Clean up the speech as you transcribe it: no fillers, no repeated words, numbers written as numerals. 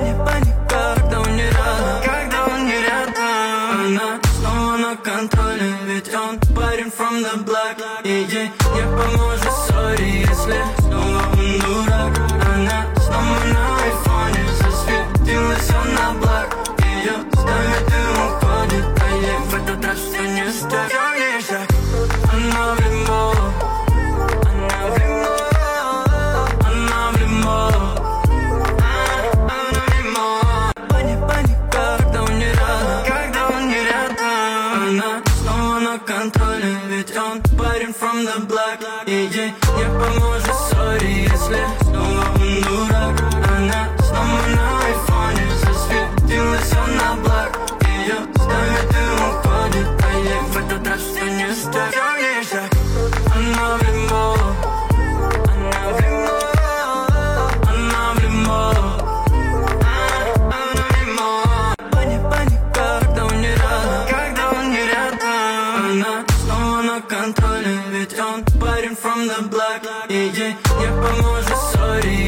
Паника, когда он не рядом. Она снова на контроле, ведь он парень from the block. И ей не поможет, сори, если снова он дурак. Она снова на айфоне, засветилась он на блок. Ее ставит и уходит, а ей в этот раз все не стоит. Темный шаг, она в ремонт. Контроле, ведь он парень from the block. И ей не поможет, сори, если снова он дурак. Она снова на айфоне, засветилась он на блок. Ее ставит и уходит, а ей в этот раз все не стоит. Темный шаг, она в ремонт. Контроле, ведь он парень from the block. И ей не поможет, сори,